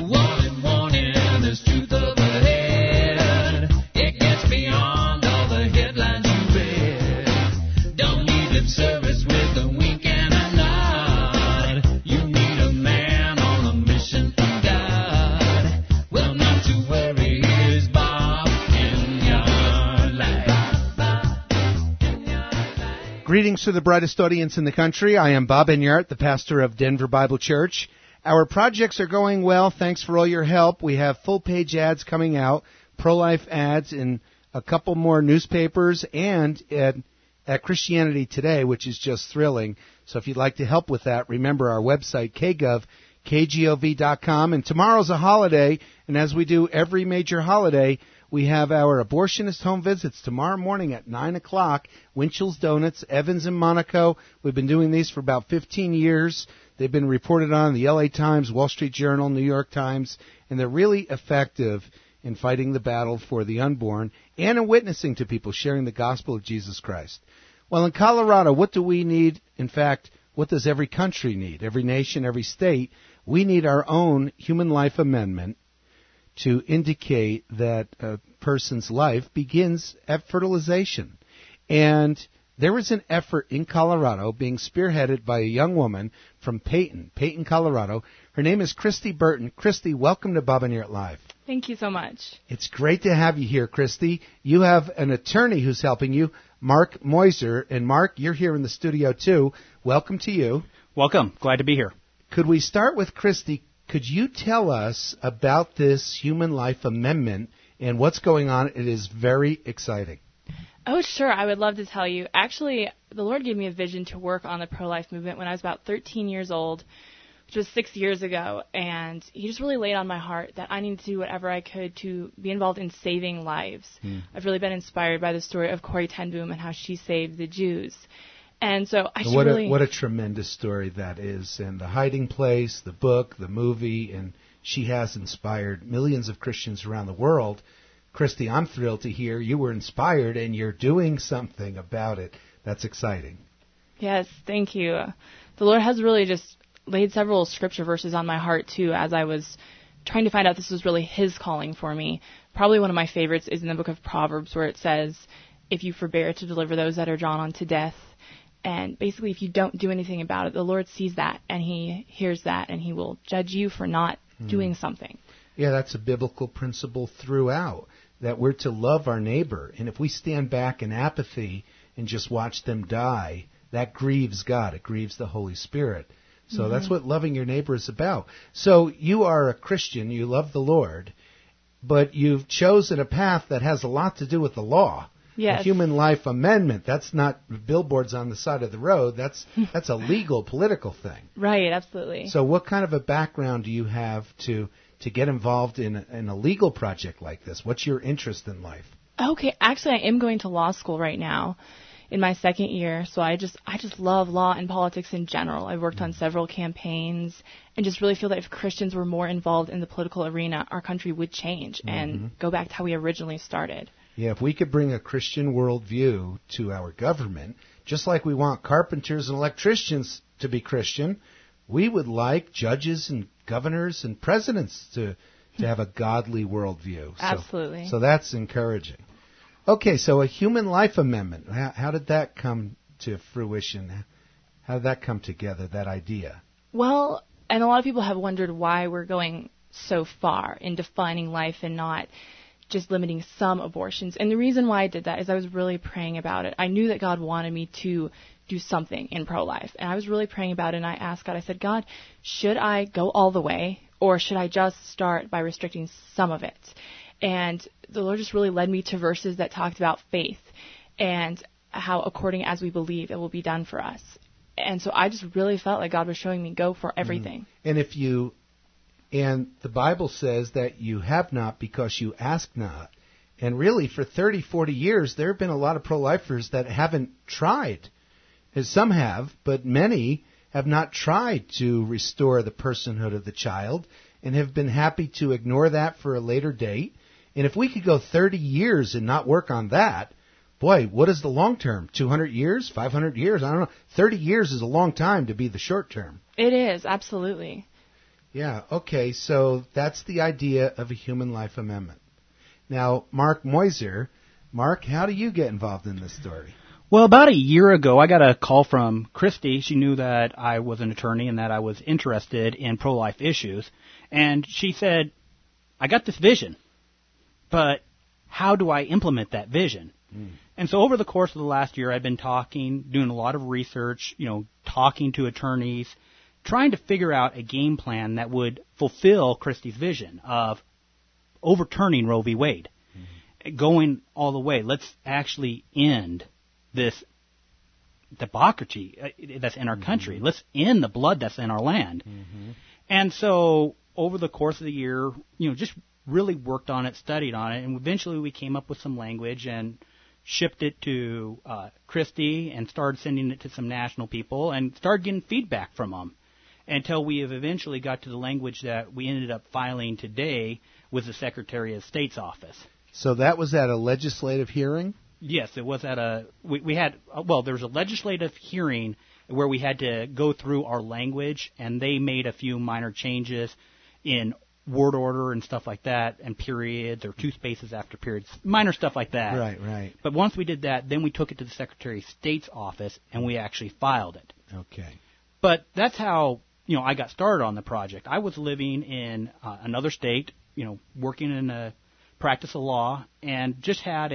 Warning, warning, there's truth overhead. It gets beyond all the headlines you read. Don't need lip service with a wink and a nod. You need a man on a mission from God. Well, not to worry, here's Bob in your life. Greetings to the brightest audience in the country. I am Bob Enyart, the pastor of Denver Bible Church. Our projects are going well. Thanks for all your help. We have full-page ads coming out, pro-life ads in a couple more newspapers and at Christianity Today, which is just thrilling. So if you'd like to help with that, remember our website, kgov.com. And tomorrow's a holiday, and as we do every major holiday, we have our abortionist home visits tomorrow morning at 9 o'clock. Winchell's Donuts, Evans and Monaco. We've been doing these for about 15 years. They've been reported on in the LA Times, Wall Street Journal, New York Times, and they're really effective in fighting the battle for the unborn and in witnessing to people, sharing the gospel of Jesus Christ. Well, in Colorado, what do we need? In fact, what does every country need? Every nation, every state? We need our own human life amendment to indicate that a person's life begins at fertilization. And there is an effort in Colorado being spearheaded by a young woman from Peyton, Colorado. Her name is Christy Burton. Christy, welcome to Bob Enyart Live. Thank you so much. It's great to have you here, Christy. You have an attorney who's helping you, Mark Moiser. And Mark, you're here in the studio too. Welcome to you. Welcome. Glad to be here. Could we start with Christy? Could you tell us about this Human Life Amendment and what's going on? It is very exciting. Oh, sure. I would love to tell you. Actually, the Lord gave me a vision to work on the pro-life movement when I was about 13 years old, which was 6 years ago. And He just really laid on my heart that I needed to do whatever I could to be involved in saving lives. I've really been inspired by the story of Corrie ten Boom and how she saved the Jews. And so I just what a tremendous story that is. And The Hiding Place, the book, the movie, and she has inspired millions of Christians around the world. Christy, I'm thrilled to hear you were inspired and you're doing something about it. That's exciting. Yes, thank you. The Lord has really just laid several scripture verses on my heart, too, as I was trying to find out this was really His calling for me. Probably one of my favorites is in the book of Proverbs, where it says, if you forbear to deliver those that are drawn unto death. And basically, if you don't do anything about it, the Lord sees that, and He hears that, and He will judge you for not doing something. Yeah, that's a biblical principle throughout, that we're to love our neighbor. And if we stand back in apathy and just watch them die, that grieves God. It grieves the Holy Spirit. So that's what loving your neighbor is about. So you are a Christian. You love the Lord. But you've chosen a path that has a lot to do with the law. Yes. A Human Life Amendment. That's not billboards on the side of the road. That's a legal, political thing. Right, absolutely. So what kind of a background do you have to get involved in a legal project like this? What's your interest in life? Okay, actually, I am going to law school right now in my second year, so I just love law and politics in general. I've worked on several campaigns and just really feel that if Christians were more involved in the political arena, our country would change and go back to how we originally started. Yeah, if we could bring a Christian worldview to our government, just like we want carpenters and electricians to be Christian, we would like judges and governors and presidents to have a godly worldview. Absolutely. So that's encouraging. Okay, so a Human Life Amendment. How did that come to fruition? How did that come together, that idea? Well, and a lot of people have wondered why we're going so far in defining life and not just limiting some abortions. And the reason why I did that is I was really praying about it. I knew that God wanted me to do something in pro-life. And I was really praying about it, and I asked God, I said, God, should I go all the way, or should I just start by restricting some of it? And the Lord just really led me to verses that talked about faith and how according as we believe, it will be done for us. And so I just really felt like God was showing me go for everything. And the Bible says that you have not because you ask not. And really, for 30, 40 years, there have been a lot of pro-lifers that haven't tried. As some have, but many have not tried to restore the personhood of the child and have been happy to ignore that for a later date. And if we could go 30 years and not work on that, boy, what is the long term? 200 years? 500 years? I don't know. 30 years is a long time to be the short term. It is, absolutely. Yeah, okay, so that's the idea of a human life amendment. Now, Mark Moiser, Mark, how do you get involved in this story? Well, about a year ago, I got a call from Christy. She knew that I was an attorney and that I was interested in pro-life issues. And she said, I got this vision, but how do I implement that vision? And so over the course of the last year, I've been doing a lot of research, talking to attorneys, trying to figure out a game plan that would fulfill Christie's vision of overturning Roe v. Wade, going all the way. Let's actually end this debauchery that's in our country. Let's end the blood that's in our land. And so over the course of the year, just really worked on it, studied on it, and eventually we came up with some language and shipped it to Christie and started sending it to some national people and started getting feedback from them until we have eventually got to the language that we ended up filing today with the Secretary of State's office. So that was at a legislative hearing? Yes, it was at there was a legislative hearing where we had to go through our language, and they made a few minor changes in word order and stuff like that, and periods or two spaces after periods, minor stuff like that. Right. But once we did that, then we took it to the Secretary of State's office, and we actually filed it. Okay. But that's how, I got started on the project. I was living in another state, working in a practice of law, and just had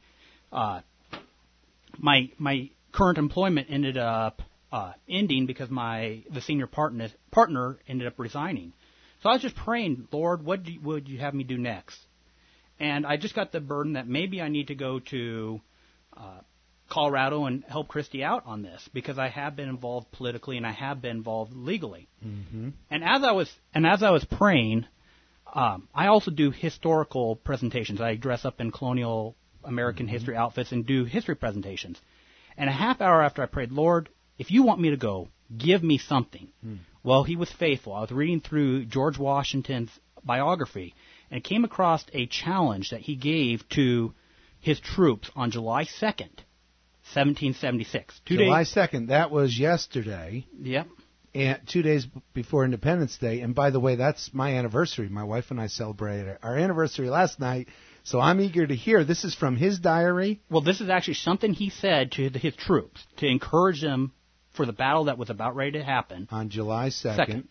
my current employment ended up ending because the senior partner ended up resigning. So I was just praying, Lord, what would you have me do next? And I just got the burden that maybe I need to go to Colorado and help Christy out on this, because I have been involved politically and I have been involved legally. And as I was praying, I also do historical presentations. I dress up in colonial American history outfits and do history presentations. And a half hour after I prayed, Lord, if you want me to go, give me something. Well, he was faithful. I was reading through George Washington's biography and came across a challenge that he gave to his troops on July 2nd, 1776. July 2nd, that was yesterday. Yep. And 2 days before Independence Day. And by the way, that's my anniversary. My wife and I celebrated our anniversary last night. So I'm eager to hear. This is from his diary? Well, this is actually something he said to his troops to encourage them for the battle that was about ready to happen. On July 2nd,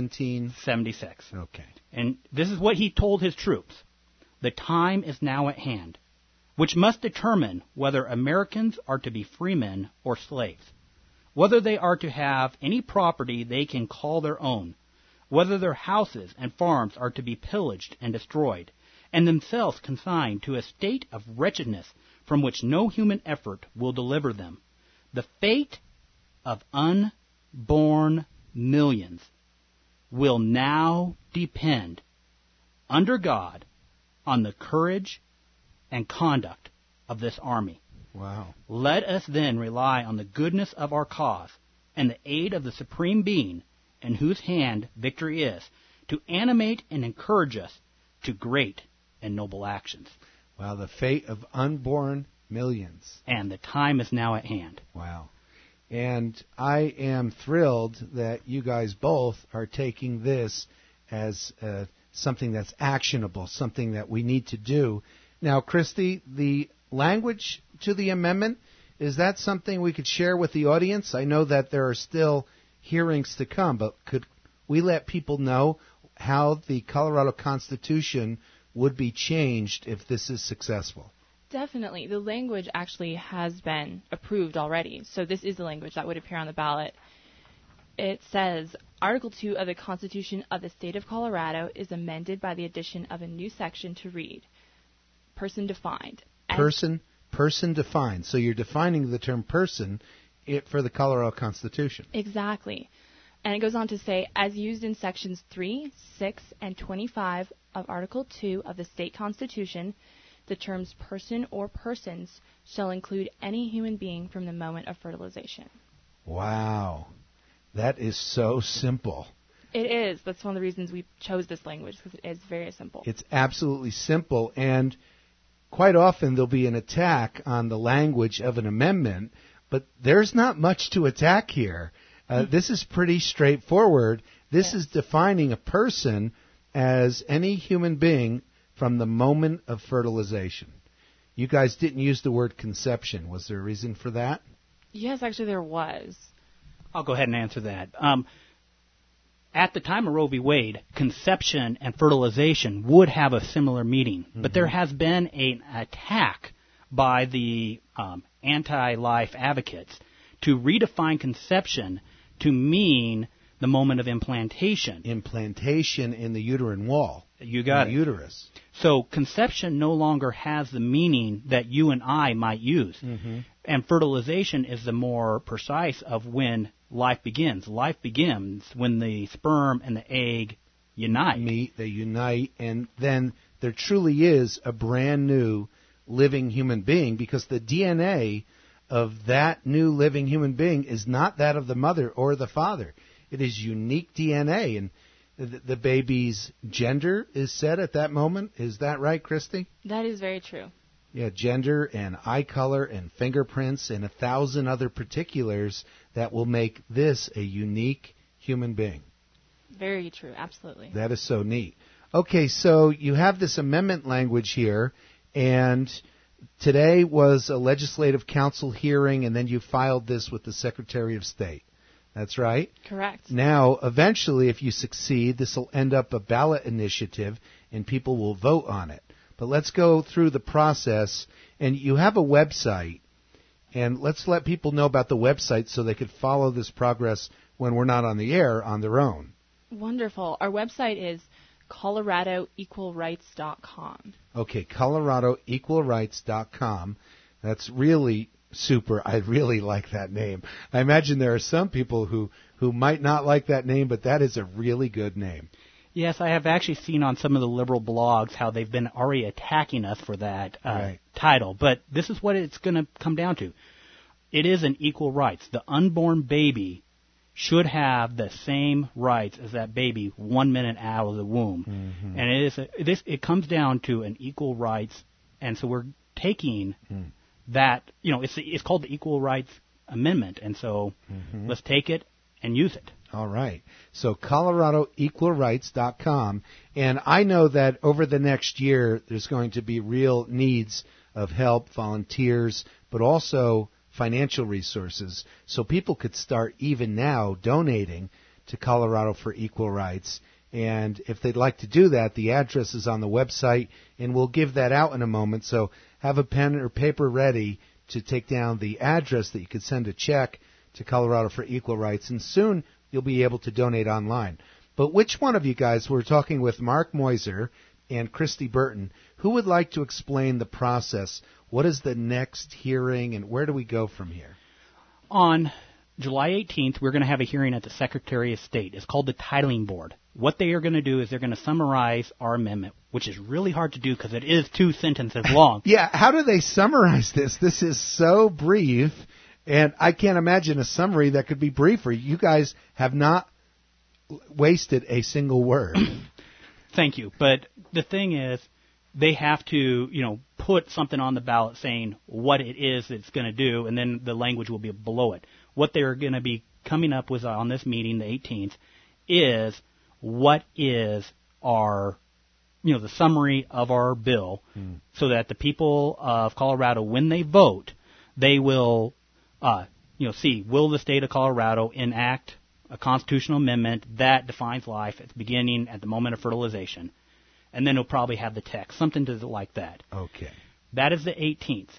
1776. Okay. And this is what he told his troops. The time is now at hand, which must determine whether Americans are to be freemen or slaves, whether they are to have any property they can call their own, whether their houses and farms are to be pillaged and destroyed, and themselves consigned to a state of wretchedness from which no human effort will deliver them. The fate of unborn millions will now depend, under God, on the courage and conduct of this army. Wow. Let us then rely on the goodness of our cause and the aid of the Supreme Being, in whose hand victory is, to animate and encourage us to great and noble actions. Wow, the fate of unborn millions. And the time is now at hand. Wow. And I am thrilled that you guys both are taking this as something that's actionable, something that we need to do. Now, Christy, the language to the amendment, is that something we could share with the audience? I know that there are still hearings to come, but could we let people know how the Colorado Constitution would be changed if this is successful? Definitely. The language actually has been approved already. So this is the language that would appear on the ballot. It says, Article 2 of the Constitution of the State of Colorado is amended by the addition of a new section to read, person defined. Person defined. So you're defining the term person for the Colorado Constitution. Exactly. And it goes on to say, as used in Sections 3, 6, and 25 of Article 2 of the State Constitution, the terms person or persons shall include any human being from the moment of fertilization. Wow. That is so simple. It is. That's one of the reasons we chose this language, because it is very simple. It's absolutely simple, and quite often there'll be an attack on the language of an amendment, but there's not much to attack here. This is pretty straightforward. This is defining a person as any human being from the moment of fertilization. You guys didn't use the word conception. Was there a reason for that? Yes, actually there was. I'll go ahead and answer that. At the time of Roe v. Wade, conception and fertilization would have a similar meaning, but there has been an attack by the anti-life advocates to redefine conception to mean the moment of implantation. Implantation in the uterine wall. You got the it. Uterus. So conception no longer has the meaning that you and I might use. And fertilization is the more precise of when life begins. Life begins when the sperm and the egg unite. Meet, they unite, and then there truly is a brand new living human being, because the DNA of that new living human being is not that of the mother or the father. It is unique DNA, and the baby's gender is set at that moment. Is that right, Christy? That is very true. Yeah, gender and eye color and fingerprints and 1,000 other particulars that will make this a unique human being. Very true, absolutely. That is so neat. Okay, so you have this amendment language here, and today was a legislative council hearing, and then you filed this with the Secretary of State. That's right? Correct. Now, eventually, if you succeed, this will end up a ballot initiative, and people will vote on it. But let's go through the process, and you have a website, and let's let people know about the website so they could follow this progress when we're not on the air on their own. Wonderful. Our website is coloradoequalrights.com. Okay, coloradoequalrights.com. That's really super. I really like that name. I imagine there are some people who might not like that name, but that is a really good name. Yes, I have actually seen on some of the liberal blogs how they've been already attacking us for that title. But this is what it's going to come down to. It is an equal rights. The unborn baby should have the same rights as that baby 1 minute out of the womb. And it comes down to an equal rights. And so we're taking that, it's called the Equal Rights Amendment. And so let's take it and use it. All right. So coloradoequalrights.com. And I know that over the next year, there's going to be real needs of help, volunteers, but also financial resources. So people could start even now donating to Colorado for Equal Rights. And if they'd like to do that, the address is on the website, and we'll give that out in a moment. So have a pen or paper ready to take down the address that you could send a check to Colorado for Equal Rights. And soon you'll be able to donate online. But which one of you guys, we're talking with Mark Moiser and Christy Burton, who would like to explain the process? What is the next hearing, and where do we go from here? On July 18th, we're going to have a hearing at the Secretary of State. It's called the Titling Board. What they are going to do is they're going to summarize our amendment, which is really hard to do because it is 2 sentences long. Yeah, how do they summarize this? This is so brief. And I can't imagine a summary that could be briefer. You guys have not wasted a single word. Thank you. But the thing is, they have to, put something on the ballot saying what it is it's going to do, and then the language will be below it. What they're going to be coming up with on this meeting, the 18th, is what is our, the summary of our bill, so that the people of Colorado, when they vote, they will see, will the state of Colorado enact a constitutional amendment that defines life at the beginning, at the moment of fertilization? And then it'll probably have the text, something like that. Okay. That is the 18th.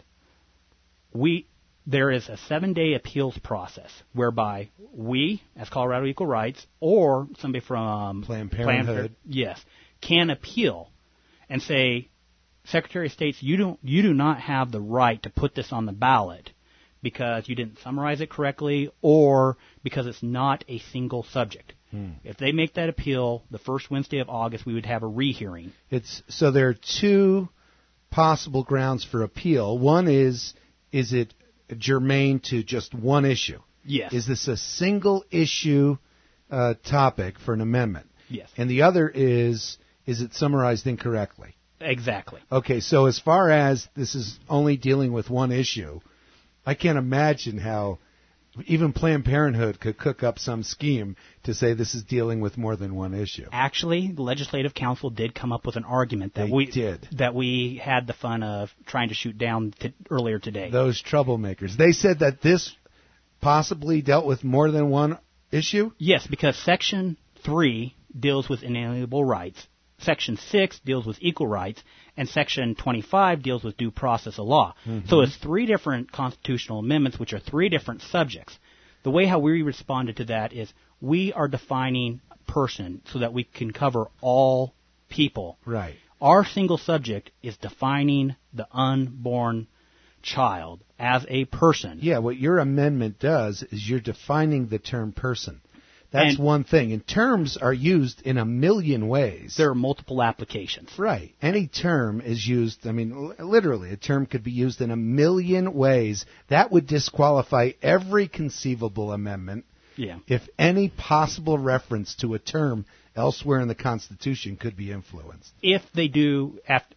There is a 7-day appeals process whereby we, as Colorado Equal Rights, or somebody from Planned Parenthood, can appeal and say, Secretary of State, you do not have the right to put this on the ballot because you didn't summarize it correctly, or because it's not a single subject. If they make that appeal, the first Wednesday of August, we would have a rehearing. So there are 2 possible grounds for appeal. One is it germane to just one issue? Yes. Is this a single issue topic for an amendment? Yes. And the other is it summarized incorrectly? Exactly. Okay, so as far as this is only dealing with one issue, I can't imagine how Even Planned Parenthood could cook up some scheme to say this is dealing with more than one issue. Actually, the Legislative Council did come up with an argument that we had the fun of trying to shoot down earlier today. Those troublemakers. They said that this possibly dealt with more than one issue? Yes, because Section 3 deals with inalienable rights, Section 6 deals with equal rights, and Section 25 deals with due process of law. Mm-hmm. So it's 3 different constitutional amendments, which are 3 different subjects. The way how we responded to that is we are defining person so that we can cover all people. Right. Our single subject is defining the unborn child as a person. Yeah, what your amendment does is you're defining the term person. That's one thing. And terms are used in a million ways. There are multiple applications. Right. Any term is used, literally, a term could be used in a million ways. That would disqualify every conceivable amendment if any possible reference to a term elsewhere in the Constitution could be influenced. If they do,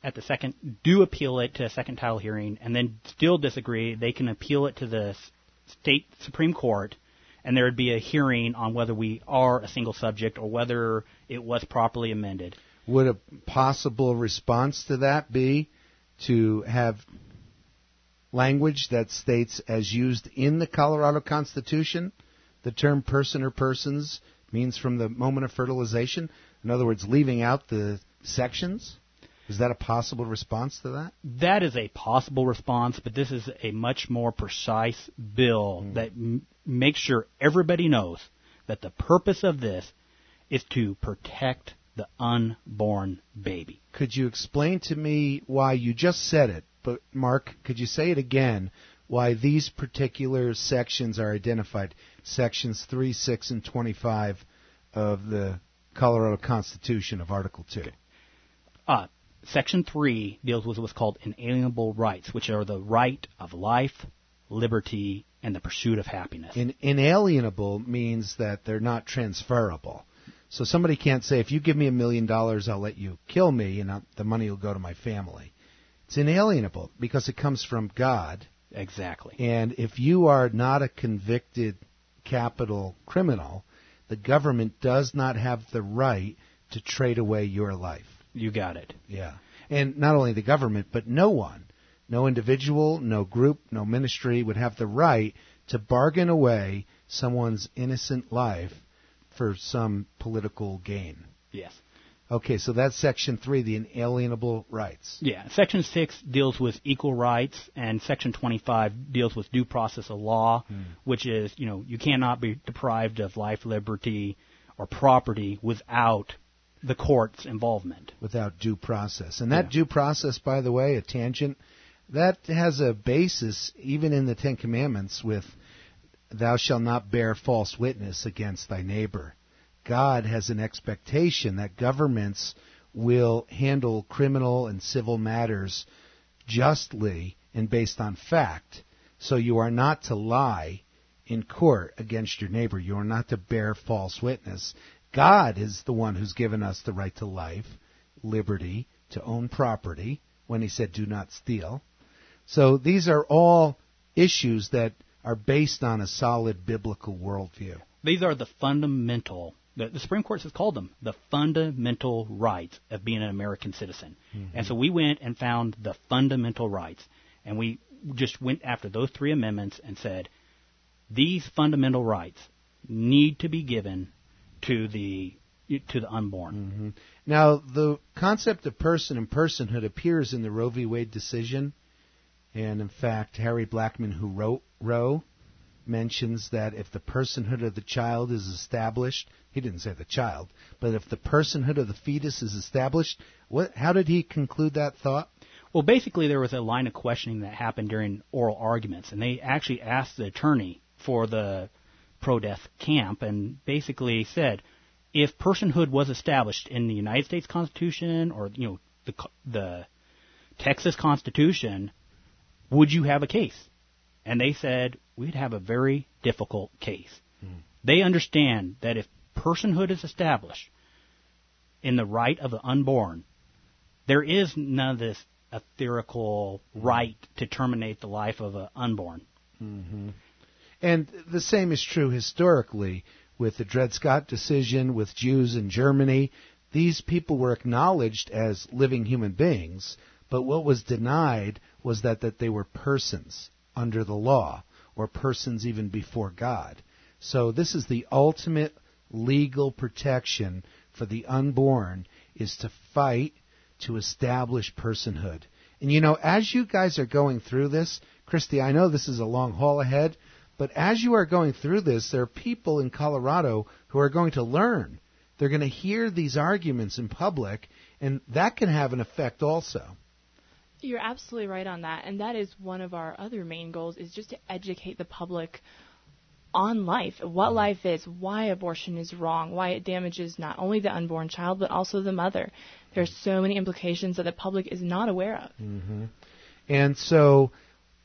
do appeal it to a second title hearing and then still disagree, they can appeal it to the state Supreme Court, and there would be a hearing on whether we are a single subject or whether it was properly amended. Would a possible response to that be to have language that states, as used in the Colorado Constitution, the term person or persons means from the moment of fertilization? In other words, leaving out the sections? Is that a possible response to that? That is a possible response, but this is a much more precise bill that makes sure everybody knows that the purpose of this is to protect the unborn baby. Could you explain to me why you just said it, but Mark, could you say it again, why these particular sections are identified, sections 3, 6, and 25 of the Colorado Constitution of Article 2? Okay. Section 3 deals with what's called inalienable rights, which are the right of life, liberty, and the pursuit of happiness. Inalienable means that they're not transferable. So somebody can't say, if you give me $1 million, I'll let you kill me, and the money will go to my family. It's inalienable because it comes from God. Exactly. And if you are not a convicted capital criminal, the government does not have the right to trade away your life. You got it. Yeah. And not only the government, but no one, no individual, no group, no ministry would have the right to bargain away someone's innocent life for some political gain. Yes. Okay, so that's Section 3, the inalienable rights. Yeah. Section 6 deals with equal rights, and Section 25 deals with due process of law, which is, you cannot be deprived of life, liberty, or property without the court's involvement. Without due process. And that due process, by the way, a tangent, that has a basis even in the Ten Commandments with thou shalt not bear false witness against thy neighbor. God has an expectation that governments will handle criminal and civil matters justly and based on fact. So you are not to lie in court against your neighbor. You are not to bear false witness. God is the one who's given us the right to life, liberty, to own property, when he said do not steal. So these are all issues that are based on a solid biblical worldview. These are the fundamental, the Supreme Court has called them, the fundamental rights of being an American citizen. Mm-hmm. And so we went and found the fundamental rights, and we just went after those 3 amendments and said, these fundamental rights need to be given to the unborn. Mm-hmm. Now, the concept of person and personhood appears in the Roe v. Wade decision, and in fact, Harry Blackman, who wrote Roe, mentions that if the personhood of the child is established, he didn't say the child, but if the personhood of the fetus is established, how did he conclude that thought? Well, basically, there was a line of questioning that happened during oral arguments, and they actually asked the attorney for the pro-death camp and basically said, if personhood was established in the United States Constitution or the Texas Constitution, would you have a case? And they said, we'd have a very difficult case. They understand that if personhood is established in the right of the unborn, there is none of this etherical right to terminate the life of an unborn. Mm-hmm. And the same is true historically with the Dred Scott decision, with Jews in Germany. These people were acknowledged as living human beings, but what was denied was that they were persons under the law, or persons even before God. So this is the ultimate legal protection for the unborn, is to fight to establish personhood. And you know, as you guys are going through this, Christy, I know this is a long haul ahead, but as you are going through this, there are people in Colorado who are going to learn. They're going to hear these arguments in public, and that can have an effect also. You're absolutely right on that, and that is one of our other main goals, is just to educate the public on life, what life is, why abortion is wrong, why it damages not only the unborn child, but also the mother. There's so many implications that the public is not aware of. Mm-hmm. And so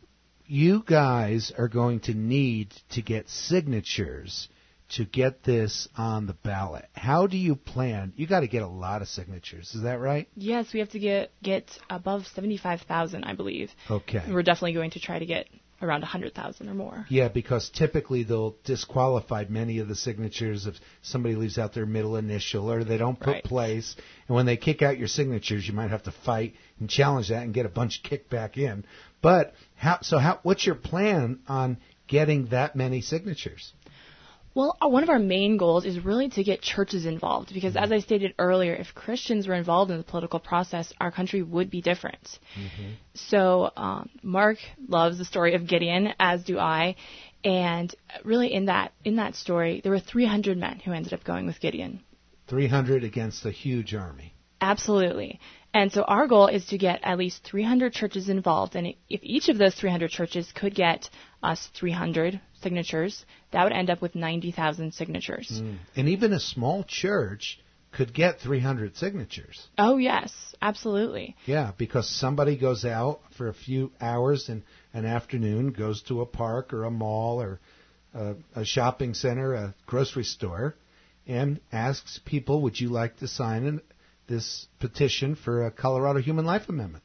you guys are going to need to get signatures to get this on the ballot. How do you plan? You got to get a lot of signatures. Is that right? Yes, we have to get above 75,000, I believe. Okay. And we're definitely going to try to get around 100,000 or more. Yeah, because typically they'll disqualify many of the signatures if somebody leaves out their middle initial or they don't put Right. place. And when they kick out your signatures, you might have to fight and challenge that and get a bunch kicked back in. But what's your plan on getting that many signatures? Well, one of our main goals is really to get churches involved, because as I stated earlier, if Christians were involved in the political process, our country would be different. Mm-hmm. So Mark loves the story of Gideon, as do I, and really in that story, there were 300 men who ended up going with Gideon. 300 against a huge army. Absolutely. And so our goal is to get at least 300 churches involved, and if each of those 300 churches could get us 300 signatures, that would end up with 90,000 signatures. And even a small church could get 300 signatures. Oh, yes, absolutely. Yeah, because somebody goes out for a few hours in an afternoon, goes to a park or a mall or a shopping center, a grocery store, and asks people, would you like to sign this petition for a Colorado Human Life Amendment?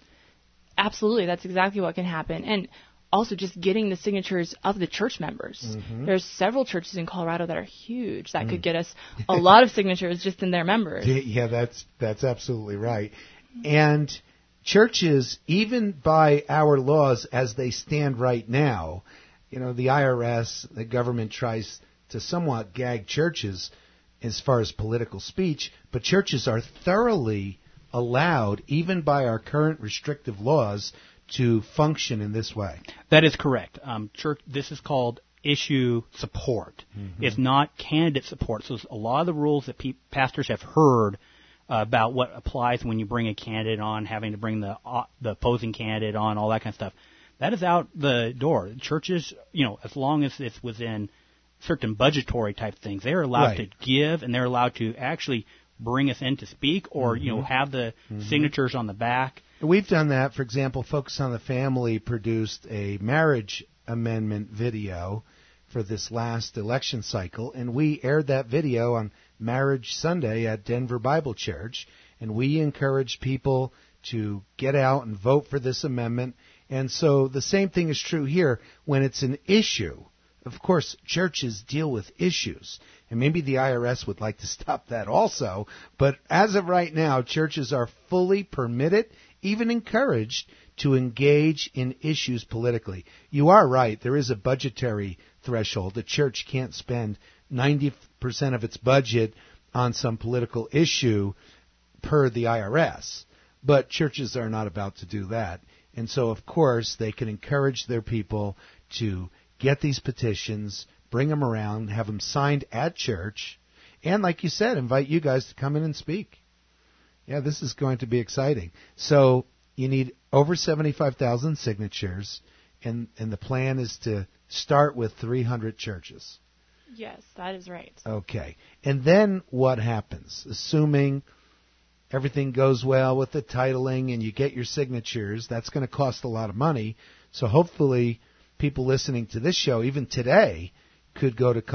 Absolutely, that's exactly what can happen. And also just getting the signatures of the church members. Mm-hmm. There's several churches in Colorado that are huge that could get us a lot of signatures just in their members. Yeah, that's absolutely right. And churches, even by our laws as they stand right now, you know, the IRS, the government tries to somewhat gag churches as far as political speech, but churches are thoroughly allowed, even by our current restrictive laws, to function in this way. That is correct. Church, this is called issue support. Mm-hmm. It's not candidate support. So a lot of the rules that pastors have heard about what applies when you bring a candidate on, having to bring the opposing candidate on, all that kind of stuff, that is out the door. Churches, you know, as long as it's within certain budgetary type things, they're allowed to give, and they're allowed to actually bring us in to speak, or you know, have the signatures on the back. We've done that. For example, Focus on the Family produced a marriage amendment video for this last election cycle, and we aired that video on Marriage Sunday at Denver Bible Church, and we encourage people to get out and vote for this amendment. And so the same thing is true here when it's an issue. Of course, churches deal with issues, and maybe the IRS would like to stop that also, but as of right now, churches are fully permitted, even encouraged, to engage in issues politically. You are right, there is a budgetary threshold. The church can't spend 90% of its budget on some political issue per the IRS, but churches are not about to do that. And so, of course, they can encourage their people to get these petitions, bring them around, have them signed at church, and like you said, invite you guys to come in and speak. Yeah, this is going to be exciting. So you need over 75,000 signatures, and the plan is to start with 300 churches. Yes, that is right. Okay. And then what happens? Assuming everything goes well with the titling and you get your signatures, that's going to cost a lot of money. So hopefully people listening to this show, even today, could go to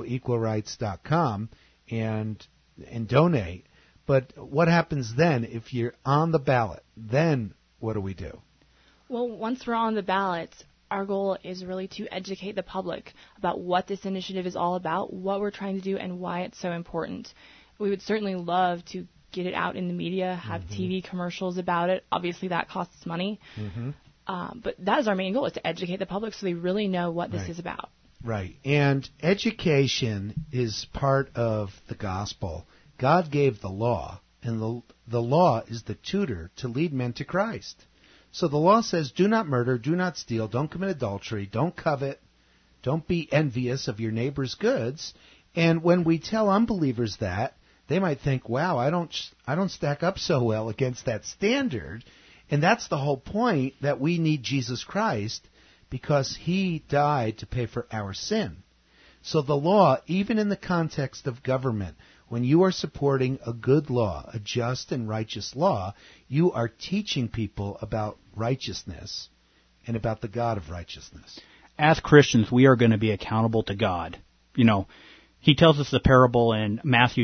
ColoradoEqualRights.com and donate. But what happens then if you're on the ballot? Then what do we do? Well, once we're on the ballot, Our goal is really to educate the public about what this initiative is all about, what we're trying to do, and why it's so important. We would certainly love to get it out in the media, have TV commercials about it. Obviously, that costs money. But that is our main goal, is to educate the public so they really know what this is about. Right. And education is part of the gospel. God gave the law, and the law is the tutor to lead men to Christ. So the law says, do not murder, do not steal, don't commit adultery, don't covet, don't be envious of your neighbor's goods. And when we tell unbelievers that, they might think, wow, I don't stack up so well against that standard. And that's the whole point, that we need Jesus Christ because he died to pay for our sin. So the law, even in the context of government, when you are supporting a good law, a just and righteous law, you are teaching people about righteousness and about the God of righteousness. As Christians, we are going to be accountable to God. You know, he tells us the parable in Matthew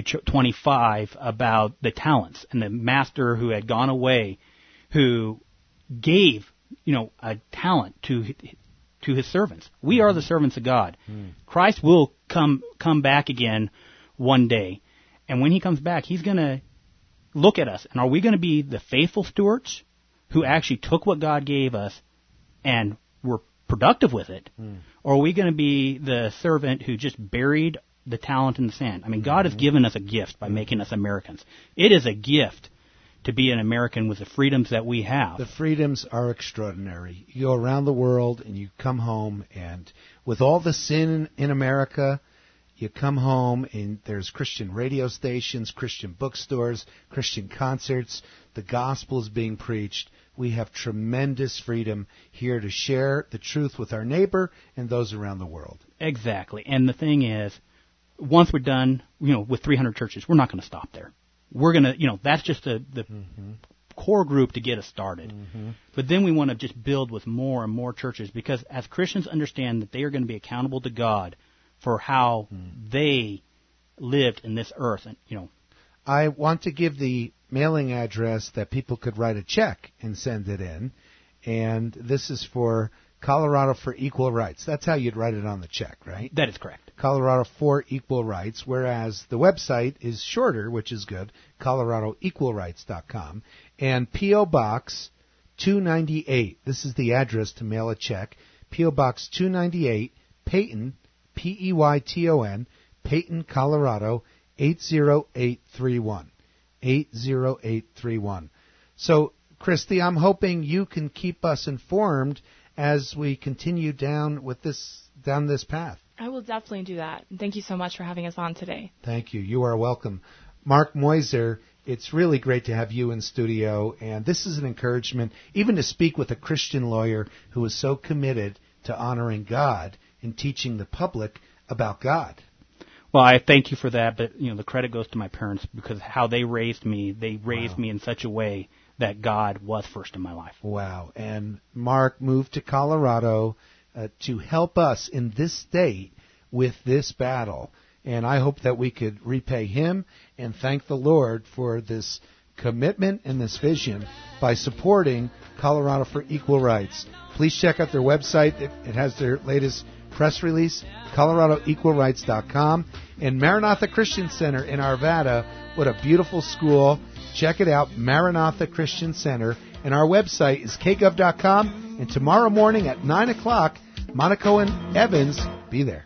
25 about the talents and the master who had gone away, who gave, a talent to his servants. We are the servants of God. Christ will come back again one day. And when he comes back, he's going to look at us. And are we going to be the faithful stewards who actually took what God gave us and were productive with it? Or are we going to be the servant who just buried the talent in the sand? I mean, God has given us a gift by making us Americans. It is a gift to be an American with the freedoms that we have. The freedoms are extraordinary. You go around the world and you come home, and with all the sin in America, you come home and there's Christian radio stations, Christian bookstores, Christian concerts. The gospel is being preached. We have tremendous freedom here to share the truth with our neighbor and those around the world. Exactly. And the thing is, once we're done, with 300 churches, we're not going to stop there. We're going to, that's just the core group to get us started. But then we want to just build with more and more churches, because as Christians understand that they are going to be accountable to God for how they lived in this earth. And I want to give the mailing address that people could write a check and send it in. And this is for Colorado for Equal Rights. That's how you'd write it on the check, right? That is correct. Colorado for Equal Rights, whereas the website is shorter, which is good, coloradoequalrights.com. And P.O. Box 298. This is the address to mail a check. P.O. Box 298, Peyton, P-E-Y-T-O-N, Peyton, Colorado, 80831. 80831. So, Christy, I'm hoping you can keep us informed as we continue down this path. I will definitely do that. And thank you so much for having us on today. Thank you. You are welcome. Mark Moiser, it's really great to have you in studio, and this is an encouragement even to speak with a Christian lawyer who is so committed to honoring God and teaching the public about God. Well, I thank you for that, but the credit goes to my parents, because how they raised me me in such a way that God was first in my life. Wow. And Mark moved to Colorado to help us in this state with this battle. And I hope that we could repay him and thank the Lord for this commitment and this vision by supporting Colorado for Equal Rights. Please check out their website. It has their latest press release, coloradoequalrights.com. And Maranatha Christian Center in Arvada, what a beautiful school. Check it out, Maranatha Christian Center. And our website is kgov.com. And tomorrow morning at 9 o'clock, Monaco and Evans, be there.